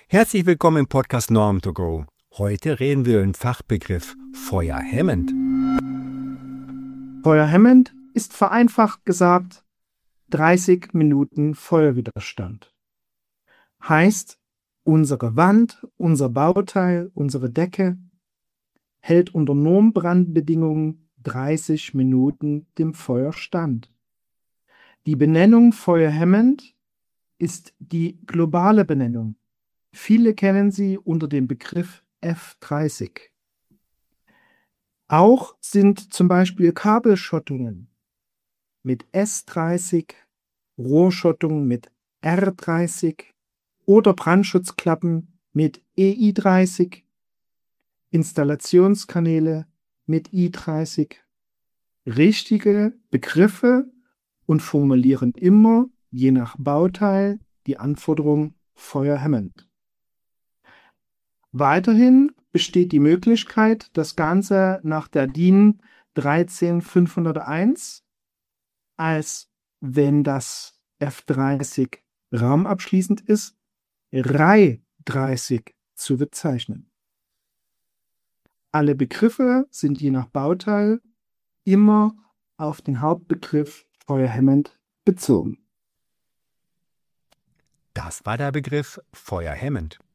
Herzlich willkommen im Podcast Norm to Go. Heute reden wir über den Fachbegriff feuerhemmend. Feuerhemmend ist vereinfacht gesagt 30 Minuten Feuerwiderstand. Heißt, unsere Wand, unser Bauteil, unsere Decke hält unter Normbrandbedingungen 30 Minuten dem Feuer stand. Die Benennung feuerhemmend ist die globale Benennung. Viele kennen sie unter dem Begriff F30. Auch sind zum Beispiel Kabelschottungen mit S30, Rohrschottungen mit R30 oder Brandschutzklappen mit EI30, Installationskanäle mit I30 richtige Begriffe und formulieren immer, je nach Bauteil, die Anforderung feuerhemmend. Weiterhin besteht die Möglichkeit, das Ganze nach der DIN 13501 als, wenn das F30 raumabschließend ist, REI 30 zu bezeichnen. Alle Begriffe sind je nach Bauteil immer auf den Hauptbegriff feuerhemmend bezogen. Das war der Begriff feuerhemmend.